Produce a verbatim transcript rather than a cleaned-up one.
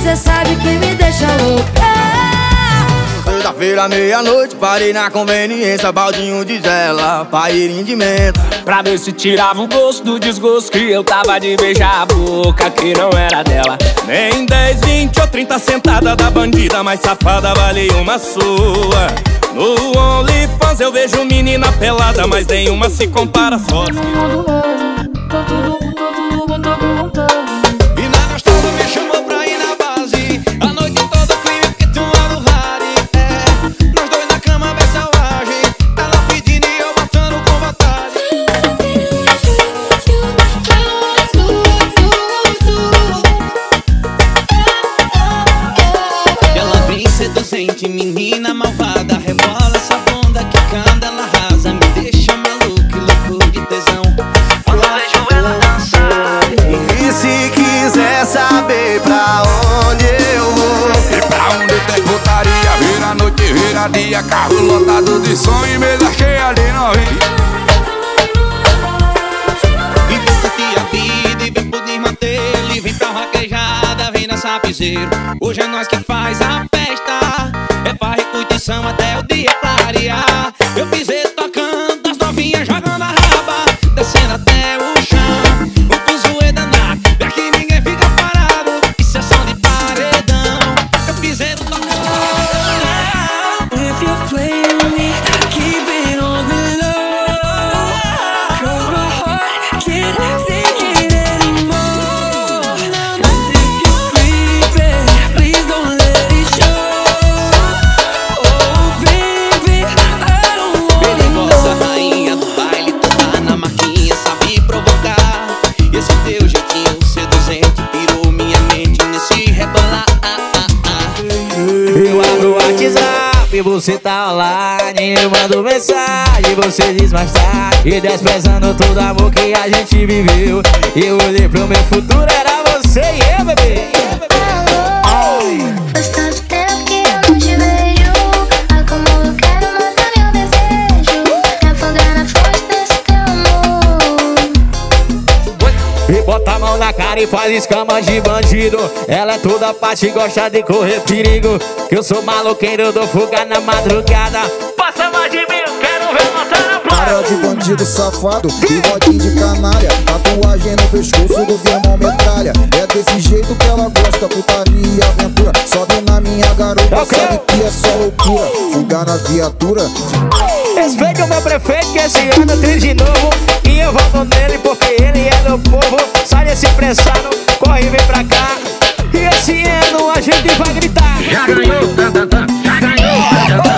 cê sabe que me deixa louca. Sexta-feira, meia-noite, parei na conveniência, baldinho de gela, paeirinho de menta, pra ver se tirava o gosto do desgosto que eu tava de beijar a boca que não era dela. Nem dez, vinte ou trinta sentada da bandida mais safada vale uma sua. No OnlyFans eu vejo menina pelada, mas nenhuma se compara às fotos. E na gostosa me chamou pra ir na base, a noite toda o clima que tu lá no rari. É, nós dois na cama bem selvagem, ela pedindo e eu matando com vontade. Ela vem seduzente, menina malvada, rebola essa bunda que canta, ela arrasa, me deixa maluco e louco de tesão. Quando eu vejo ela dançar. e se quiser saber pra onde eu vou, E pra onde tem putaria, vira noite, vira dia, carro lotado de som e mesa cheia de novinha. E tu curte a vida e vem pro desmantelo, vem pra vaquejada, vem nessa piseiro. Hoje é nós que faz a festa, é farra e curtição até o dia clarear. Eu pisei tocando, as novinhas jogando a raba, descendo até o chão. O fuzuê danado, e aqui ninguém fica parado, isso é som de paredão. Eu pisei tocando. If you play with me, keep it on the low, 'cause my heart can't take it anymore. And if you're creeping, please don't let it show. Oh baby, I don't wanna Perigosa, know. rainha do baile, tu tá na marquinha, sabe provocar. Esse teu jeitinho seduzente pirou minha mente nesse rebolar. Eu abro o WhatsApp, você tá online, eu mando mensagem, você diz mais tarde, e desprezando todo o amor que a gente viveu. Eu olhei pro meu futuro, era você e eu, bebê. Faz tanto tempo que eu não te vejo, ai como eu quero matar meu desejo, me afogar na fonte desse teu amor. E bota a mão na cara e faz escamas de bandido. Ela é toda parte e gosta de correr perigo, que eu sou maloqueiro, dou fuga na madrugada. Passa mais de mil, quero ver você na placa. Cara de bandido safado, bigodinho de canalha, tatuagem no pescoço do irmão metralha. É desse jeito que ela gosta, putaria e aventura. Sobe na minha garota, Okay. sabe que é só loucura, fugar na viatura. Respeite o meu prefeito que esse ano tem de novo, e eu voto nele porque ele é do povo. Sai desse pressado, corre e vem pra cá, e esse ano a gente vai gritar. Já ganhou, tá, tá, tá. Já ganhou, tá, tá, tá.